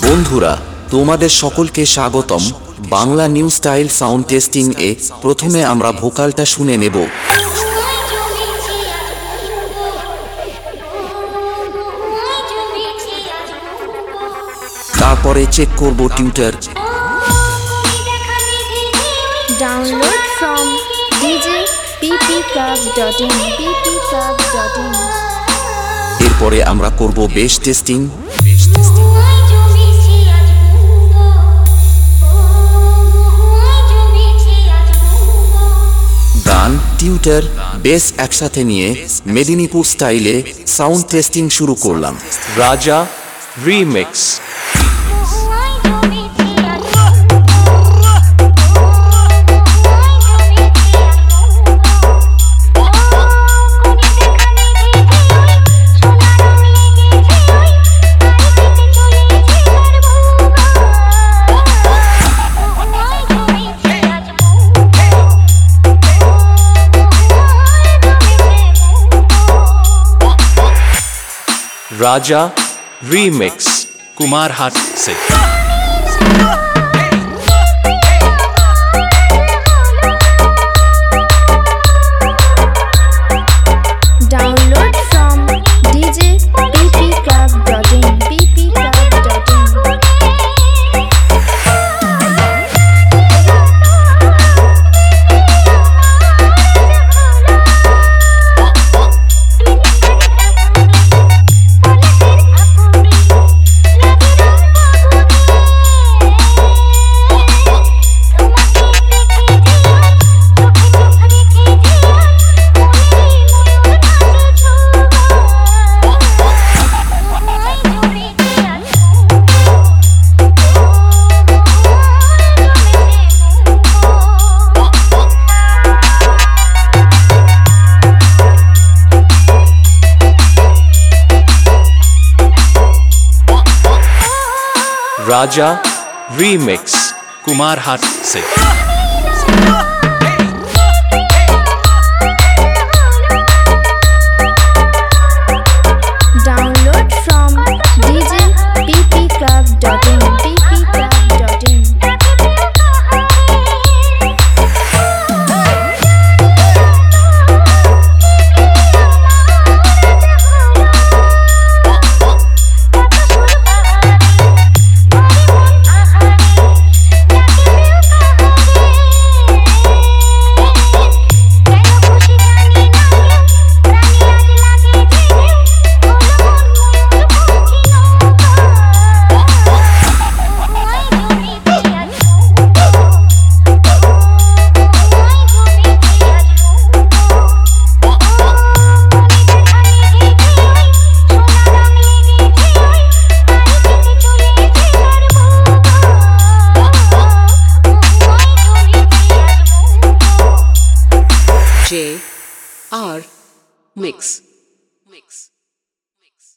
বন্ধুরা, তোমাদের সকলকে স্বাগতম Bangla new style sound testing এ। প্রথমে আমরা ভোকালটা শুনে নেব, তারপরে চেক করব টিউটার। Download from djppclub.in. এরপরে আমরা করব বেস টেস্টিং। গান, টিউটার, বেস একসাথে নিয়ে মেদিনীপুর স্টাইলে সাউন্ড টেস্টিং শুরু করলাম। রাজা রিমিক্স। राजा रीमिक्स कुमार हाट से। Download from djppclub.in. Raja remix Kumar Hat से। Download from djppclub.in. JR Mix.